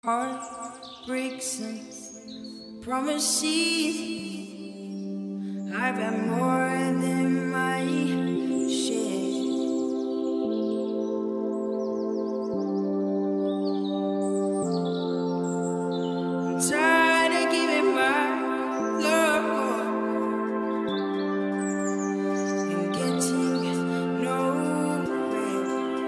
Heart breaks and promises. I've had more than my share. I'm tired of giving my love and getting nowhere.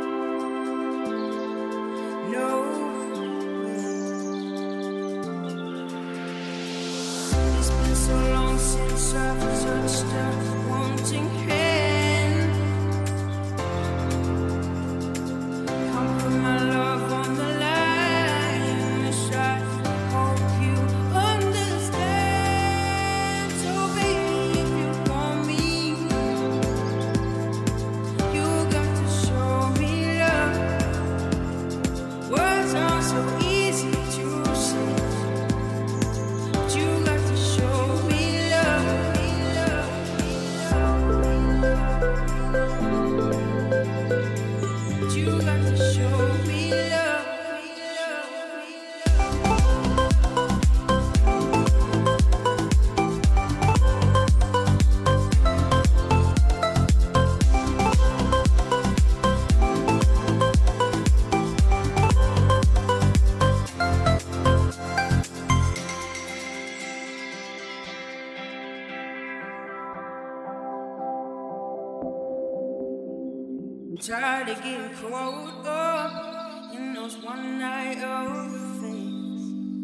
It's been so long since I've touched a wanting hand. Can't put my love on the line. Wish I hope you understand. So baby, if you want me, you got to show me love. Words are so easy to say, but you got to show me love. But you got to show me love. I'm tired of getting caught up in those one night things.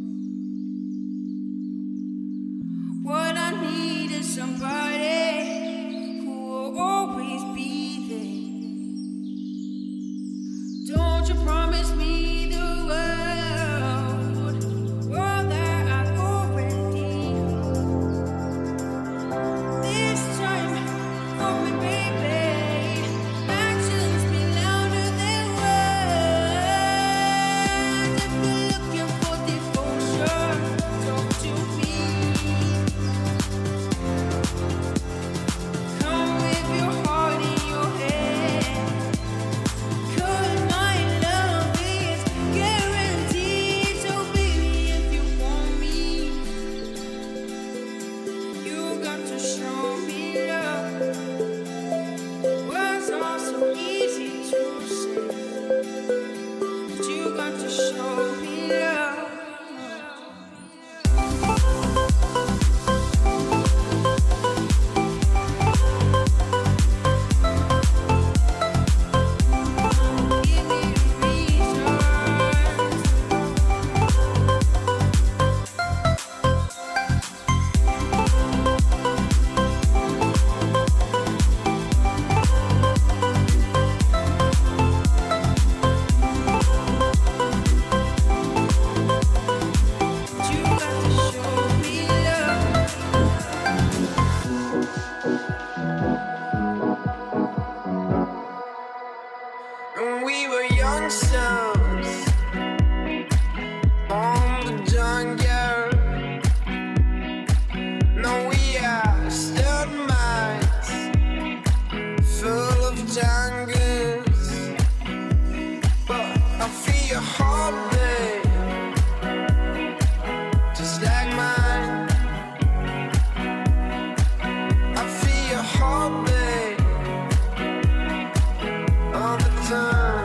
What I need is somebody who will always be there. Don't you promise me the world that I've already. This time for me, baby. Actions speak louder than words. If you're looking for devotion, talk to me. Come with your heart in your head, 'cause my love is guaranteed. So baby, if you want me, you got to show me love. Words are so easy to say, but you got to show me love. Give me a reason. You got to show me love. When we were young sons on the jungle, now we are stud minds full of jungles. But I feel your heartbeat just like mine. I feel your heartbeat all the time.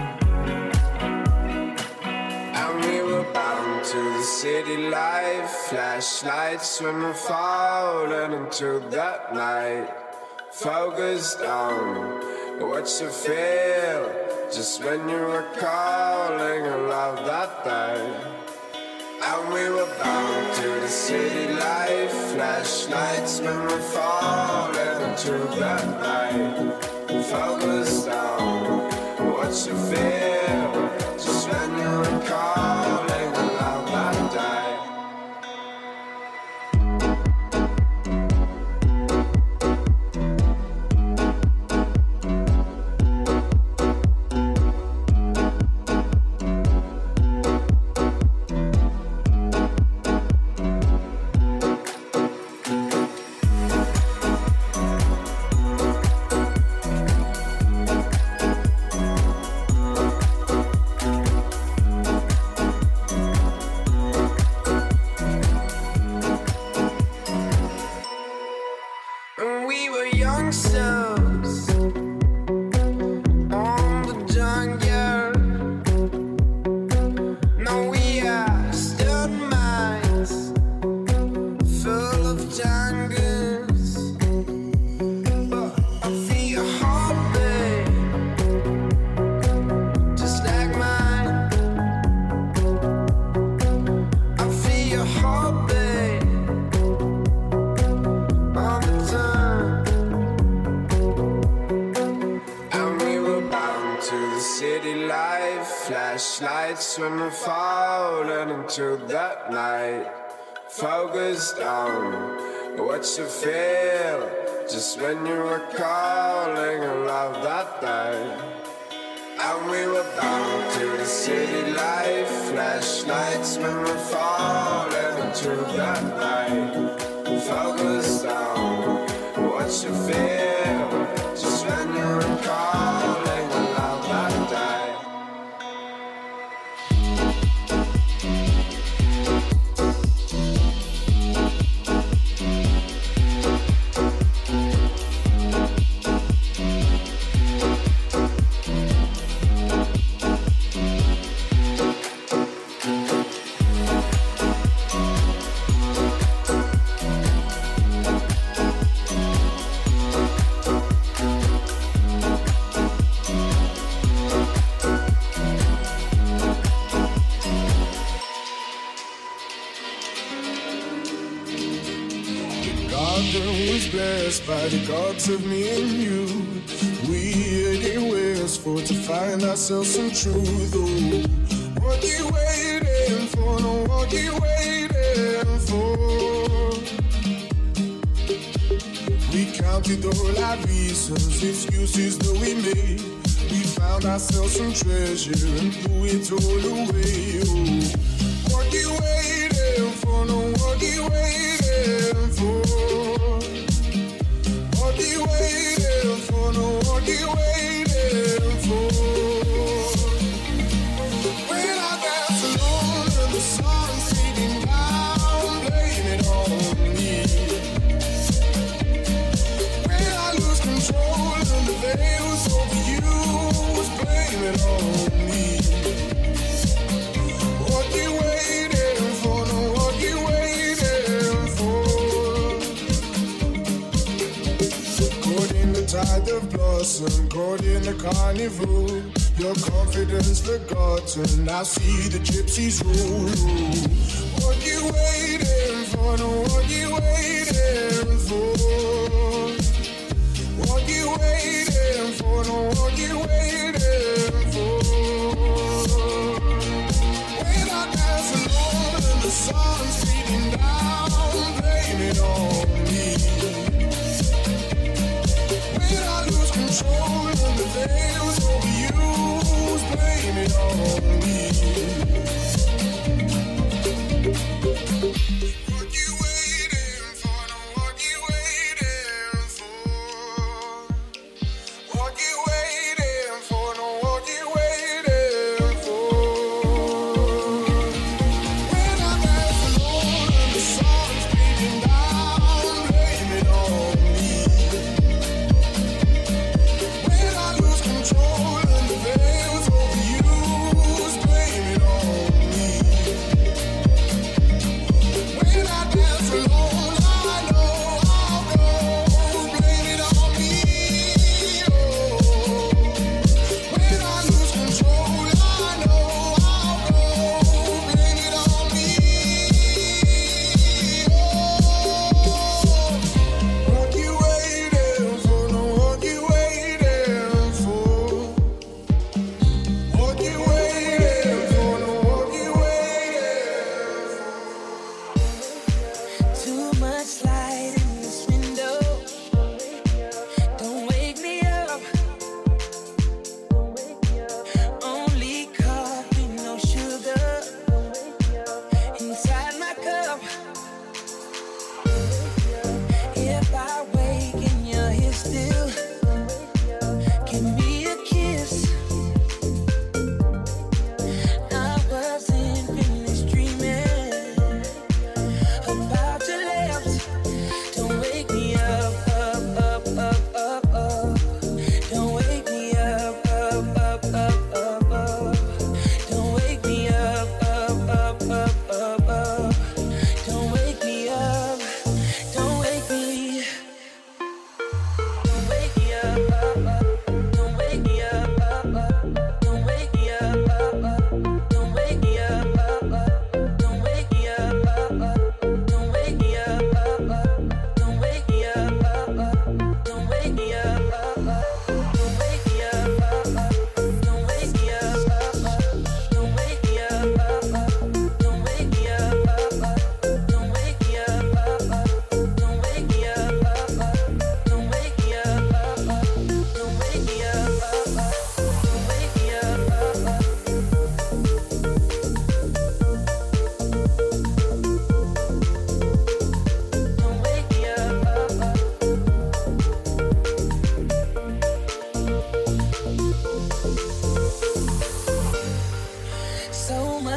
And we were bound to the city life, flashlights when we're falling into that night. Focused on what you feel just when you were calling a love that day. And we were bound to the city life, flashlights when we're falling into that night. Focused on what you feel just when you were calling a love that day. life, flashlights when we're falling into that night. Focused on what you feel, just when you were calling a love that day. And we were bound to the city life, flashlights when we're falling into that night. Focused on what you feel, just when you were calling a love that day. By the gods of me and you, we anywhere's for to find ourselves some truth. Oh, what you waiting for? No, what you waiting for? We counted all our reasons, excuses that we made. We found ourselves some treasure and threw it all away. Oh, what you waiting for? No, what you waiting for? What you waiting for? No, what you waiting for? When I dance alone and the sun's fading down, blame it on me. When I lose control and the veil's over you, blame it on me. What you waiting for? No, what you waiting for? Caught in the tide of blossom, caught in the carnival. Your confidence forgotten, I see the gypsies roll. What you waiting for? No, what you waiting for? What you waiting for? No, what you waiting for? When I dance alone and the sun's beating down, blame it on me. When I lose control and the veil's over you, blame it on me. What you waiting for? No, what you waiting for? What you waiting for?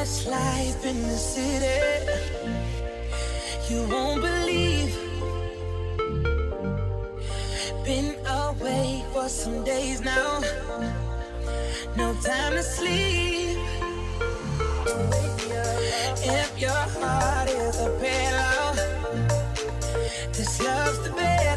life in the city. You won't believe. Been away for some days now. No time to sleep. If your heart is a pillow, this love's the bed.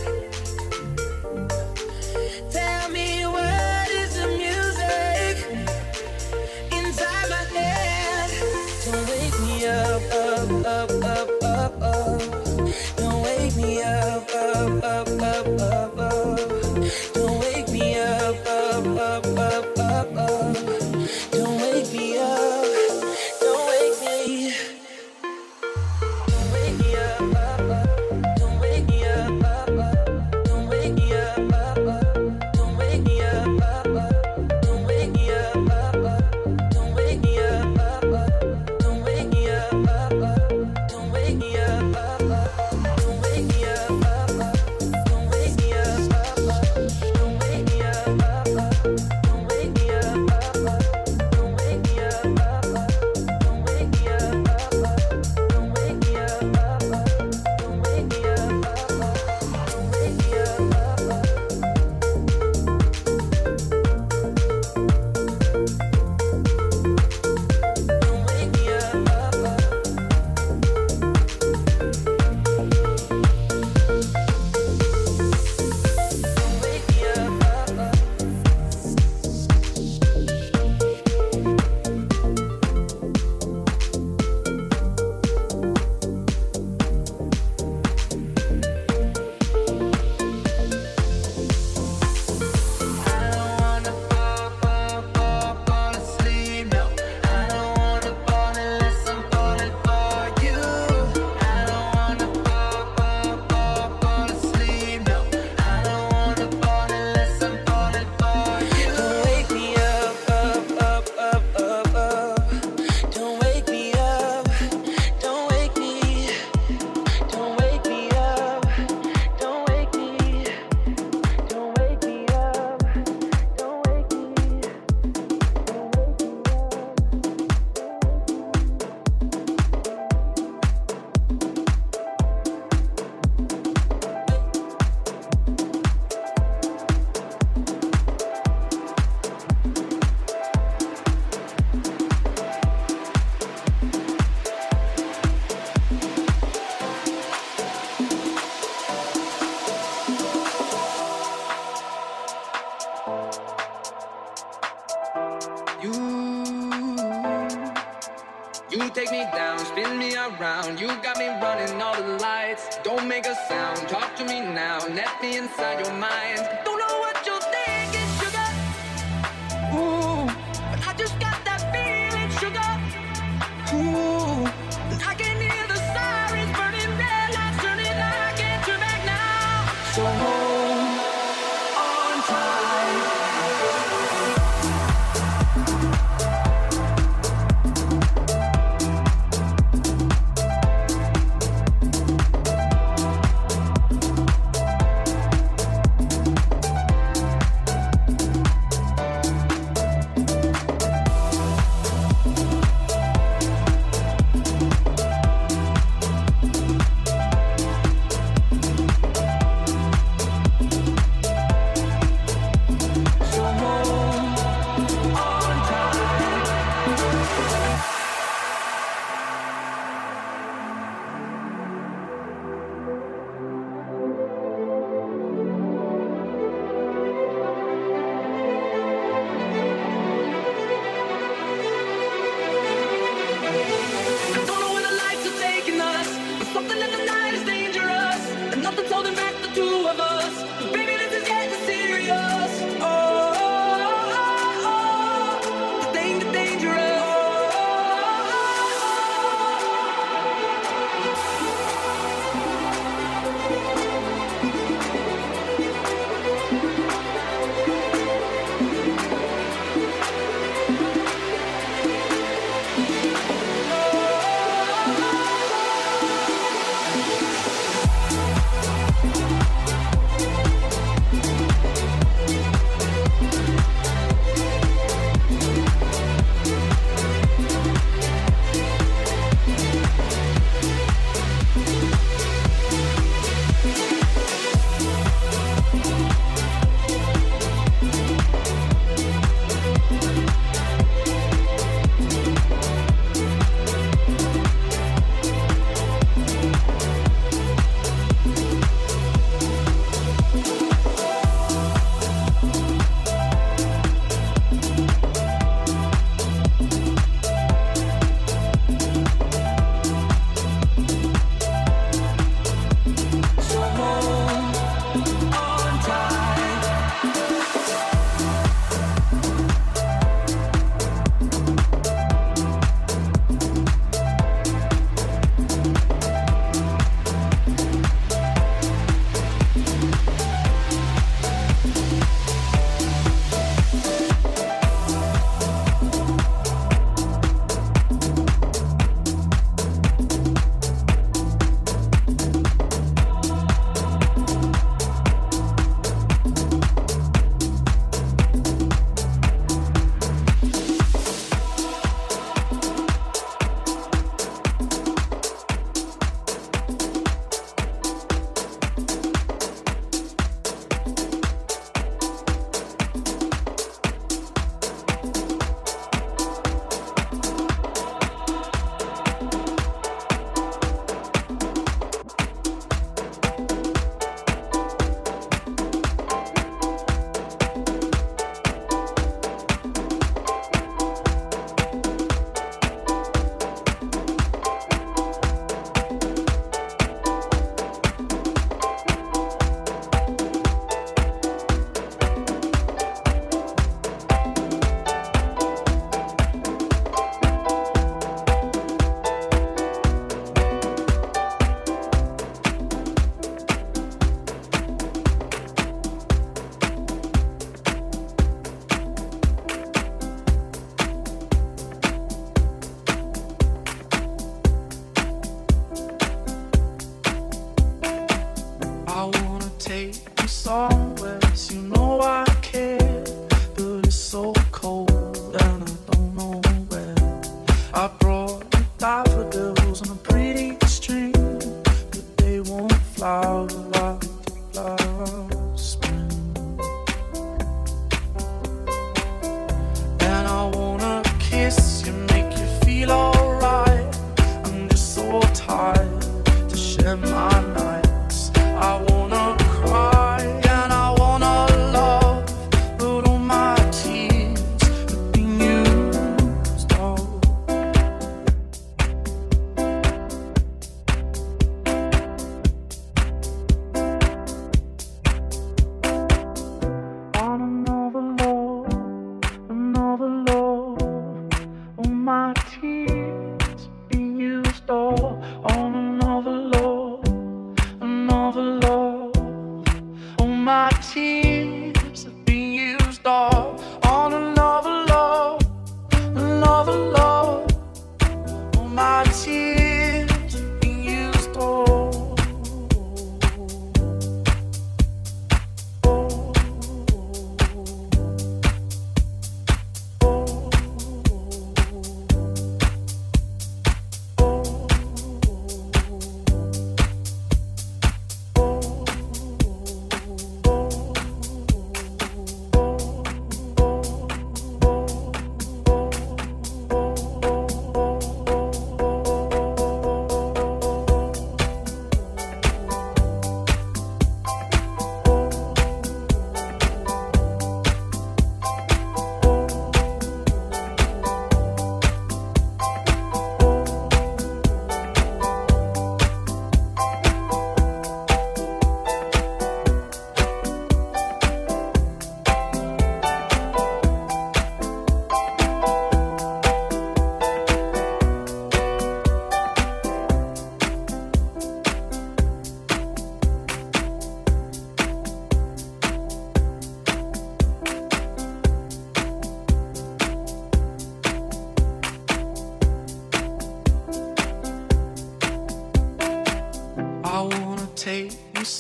Tell me what is the music inside my head. Don't wake me up, up, up, up, up, up. Don't wake me up, up, up, up, up, up. Don't wake me up, up, up, up, up, up. Don't wake me up. Don't wake me. Don't wake me up, up, up. Don't wake me up, up, up. Don't wake me up, up, up. Don't wake me up, up, up. Don't wake me up, up, up. Don't wake me up, up, up. Don't wake me up, up, up. Don't wake me up, up, up. Don't wake me up, up, up. Don't wake me up, up, up. Don't wake me up, up, up. Don't wake me up, up, up. Don't wake me up, up, up. Don't wake me up, up, up. Don't wake me up, up, up. Don't wake me up, up, up. Don't wake me up, up, up. Don't wake me up, up, up. Don't wake me up, up, up. I don't wanna fall asleep, no. I don't wanna fall unless I'm falling for you. I don't wanna fall asleep, no. I don't wanna fall unless I'm falling for you. Don't wake me up, up, up, up, up, up. Don't wake me up. Don't wake me. Don't wake me up. Don't wake me. Don't wake me up. Don't wake me. You take me down, spin me around. You got me running all the lights. Don't make a sound, talk to me now. Let me inside your mind. Don't know what you're thinking, sugar. Ooh, but I just got that feeling, sugar. Ooh, and I can hear the sirens burning, red lights turning. I can't turn back now. So hold on tight.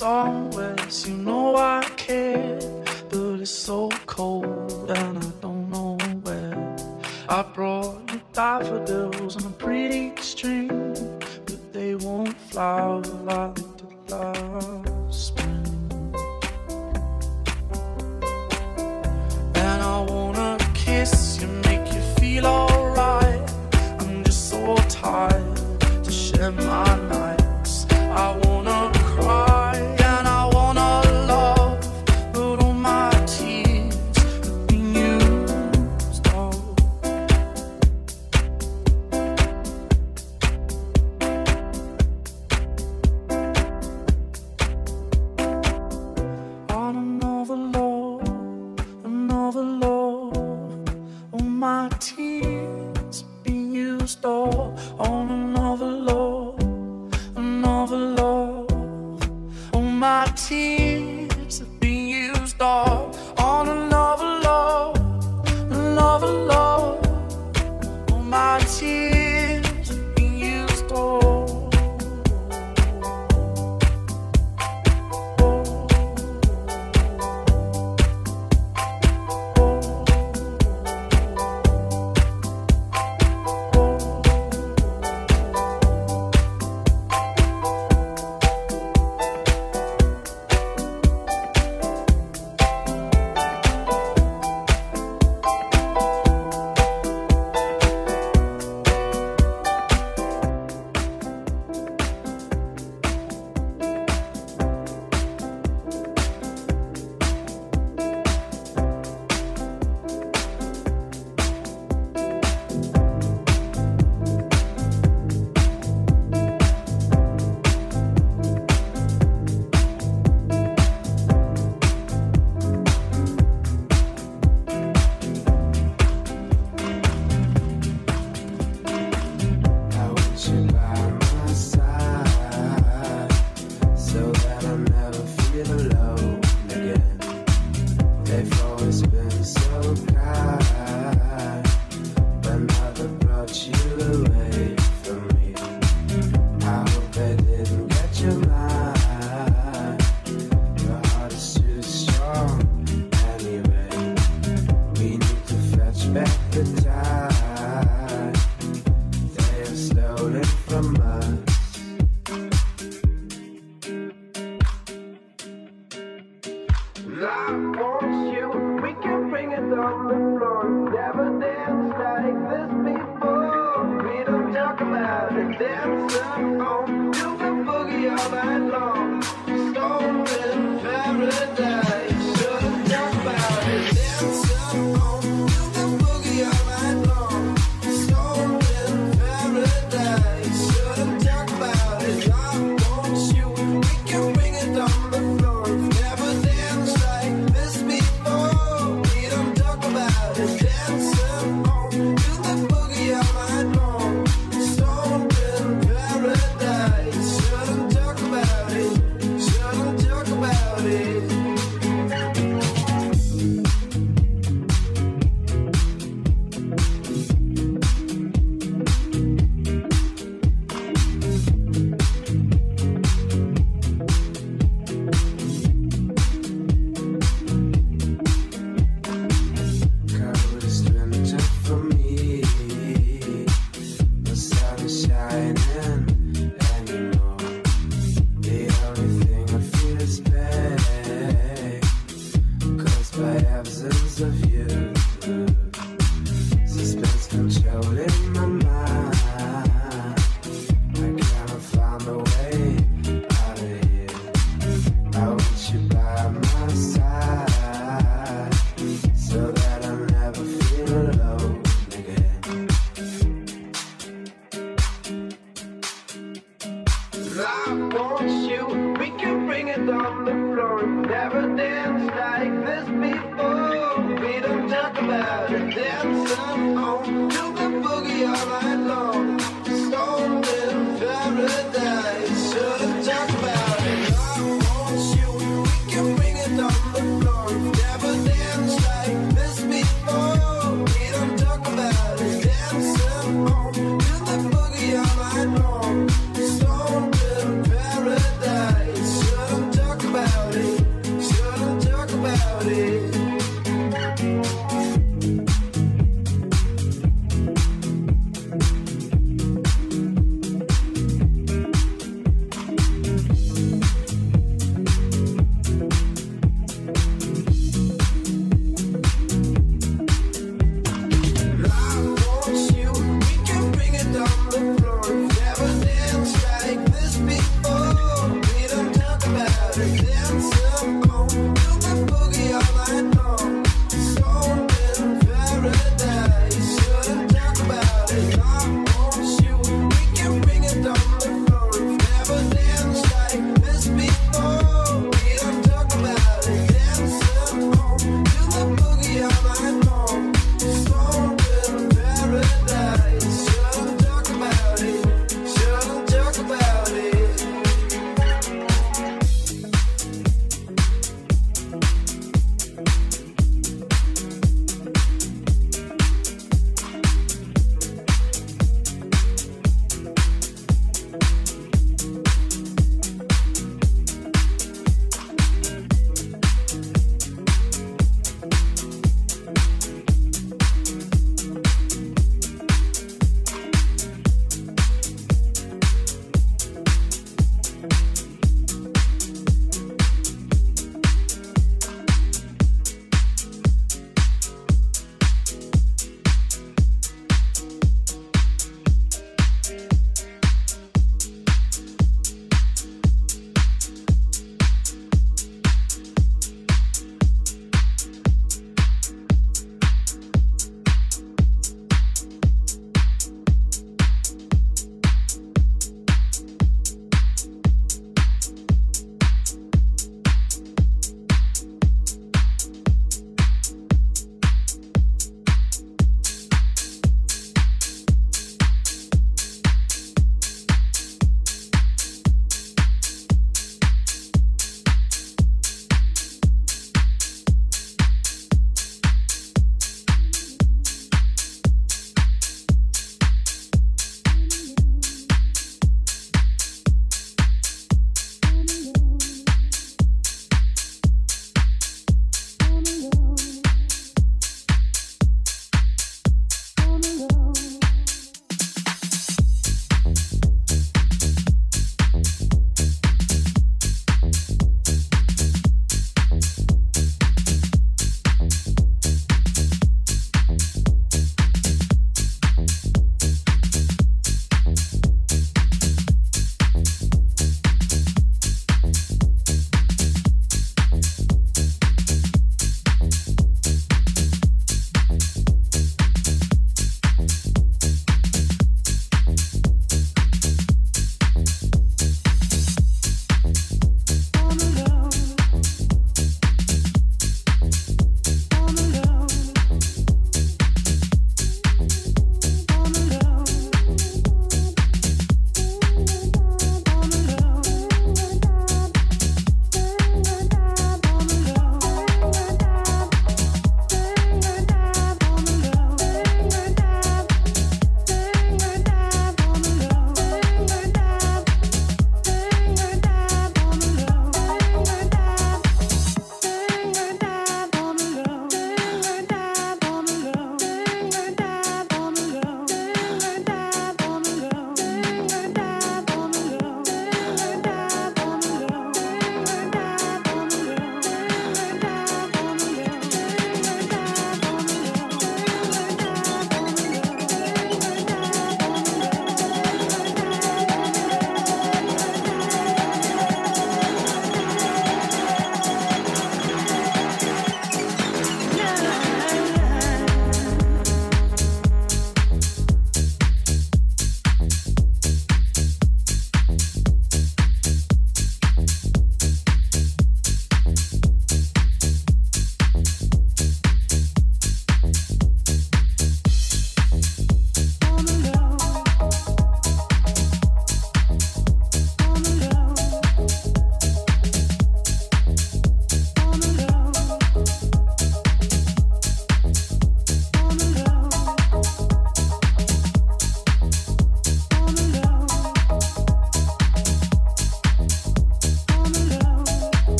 somewhere, you know I care, but it's so cold and I don't know where. I brought you daffodils on a pretty string, but they won't flower like they did last spring. And I wanna kiss you, make you feel alright. I'm just so tired to share my nights. I wanna cry and I wanna love, but all my tears have been used up. On another love, all my tears have been used up. On another love, all my tears have been used up. On another love, all my tears have been used up. Paradise, shouldn't talk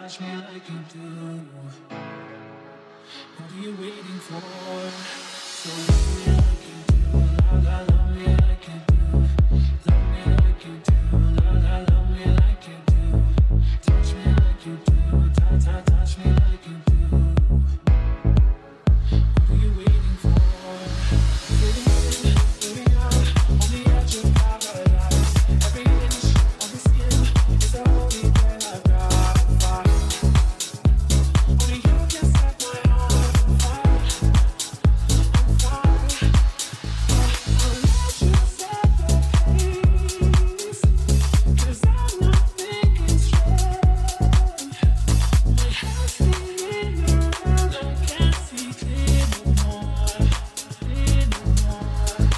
touch me like you do. What are you waiting for? So love me like you do, love me like you do, love me like you do, love me like you do, touch me like you do, touch me like you do. What are you waiting for? Living out on the edge of paradise. Every inch of the skin is the only thing I've got to find. Only you can set my heart on fire. On fire. I'll let you set the pace, 'cause I'm not thinking straight. My head's spinning around, I can't see clear no more, clear no more, clear no more.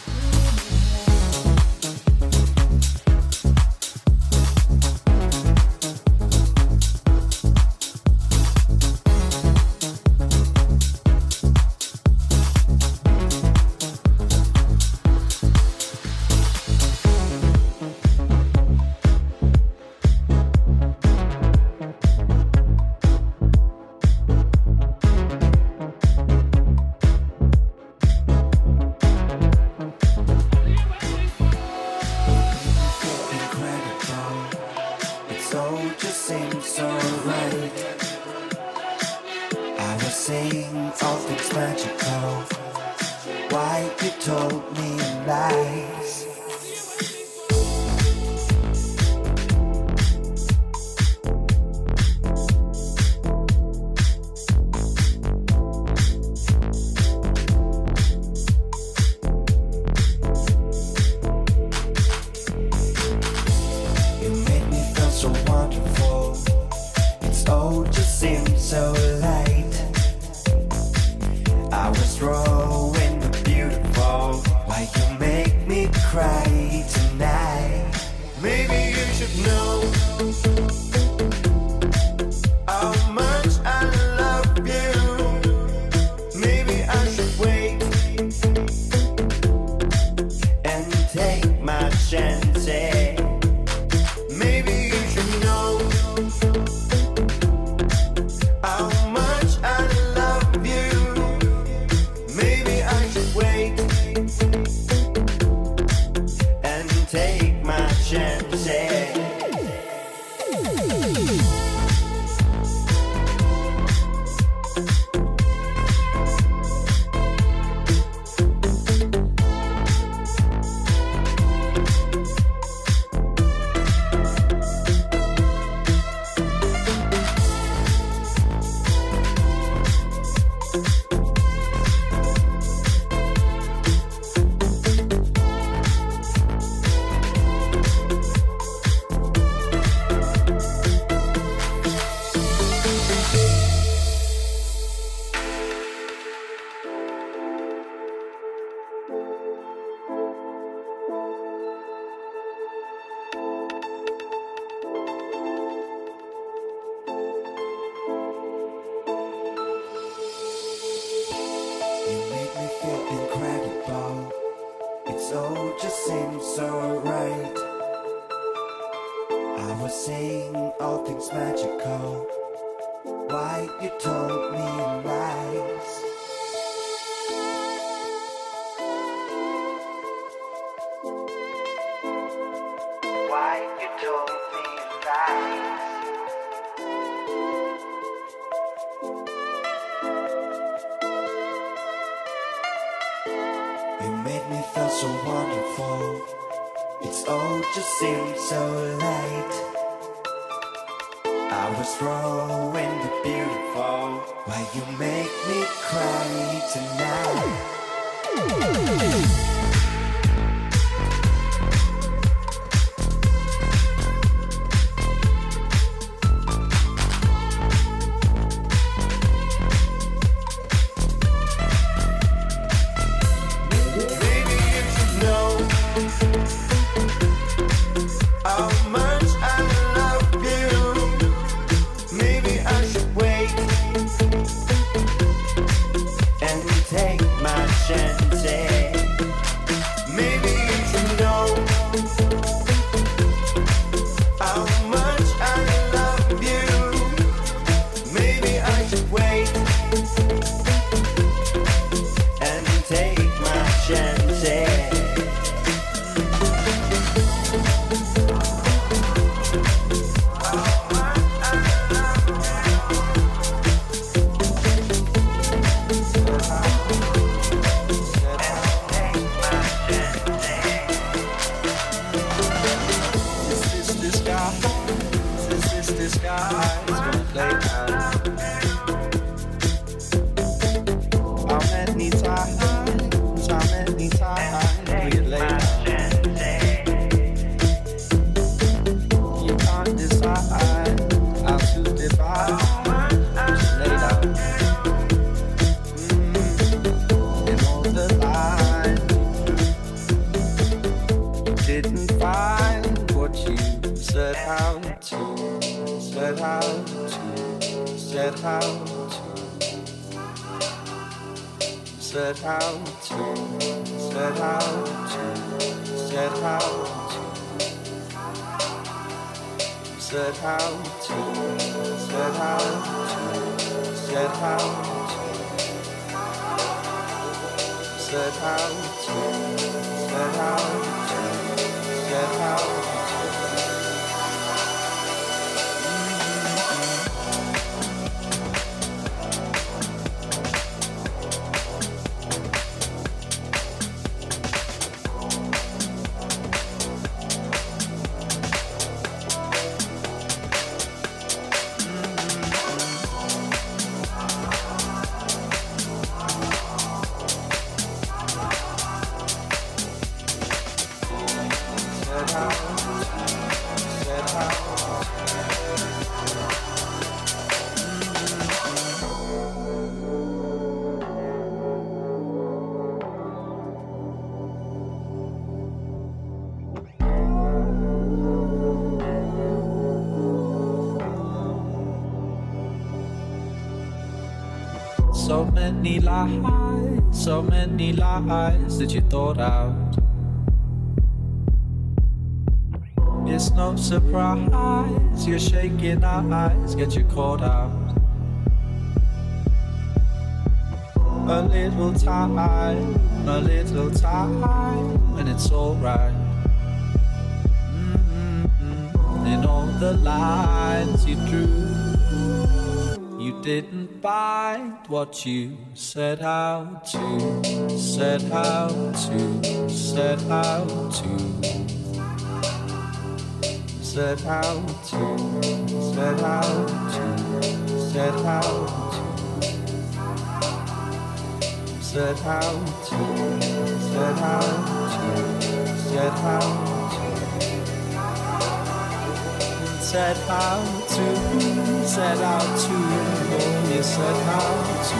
Incredible, it's all just seems so right. I was saying all things magical. Why you told me lies? You made me feel so wonderful. It's all just seems so light. I was throwing the beautiful. Why you make me cry tonight? Maybe you should know how much I love you. Maybe I should wait and take my chances. Maybe you should know how much I love you. Maybe I should wait and take my chances. You make me feel incredible. It's all just seems so right. I was saying all things magical. Why you told me lies? Why you told me lies? You made me feel so wonderful. It's all just seems so light. I was throwing the beautiful. Why you make me cry tonight? Maybe you should know how much I love you. Maybe I should wait and take my chances. set out to, set out to, set out to, set out to, set out to, set out to, set out to, set out to, set out to, set out to. So many lies that you thought out. It's no surprise your shaking eyes get you caught out. A little time, and it's alright. In all the lines you drew, you didn't bite what you set out to, set out to, set out to, set out to, set out to, set out to, set out to, set out to, set out to, set out to, set out to, oh, you set out to.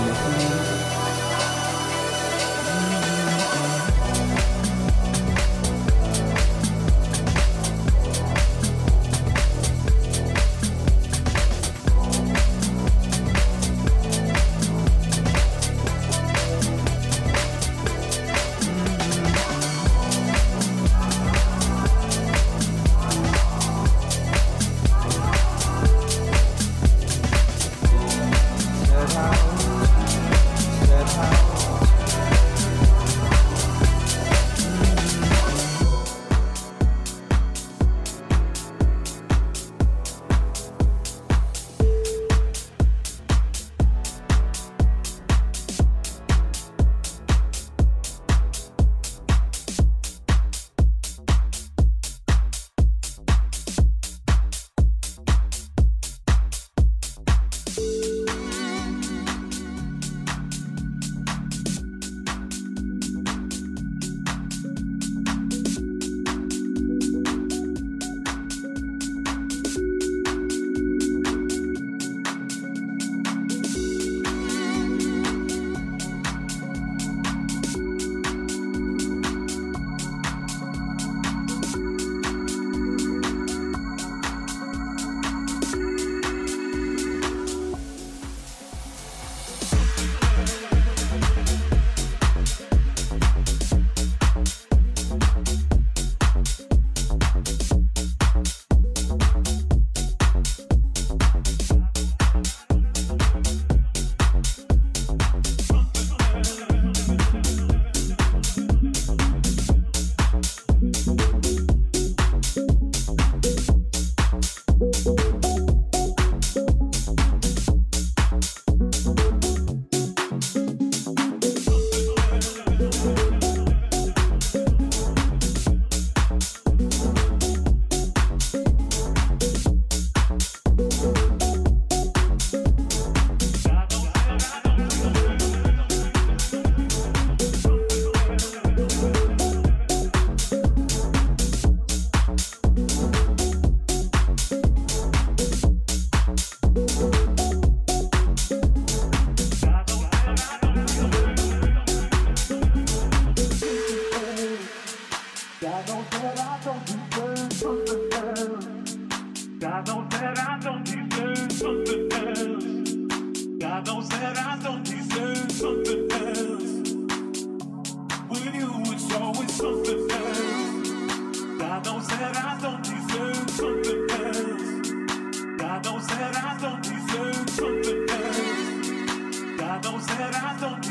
knows that I don't deserve something else. With you, it's always something else. God knows that I don't deserve something else. God knows that I don't deserve something else. God knows that I don't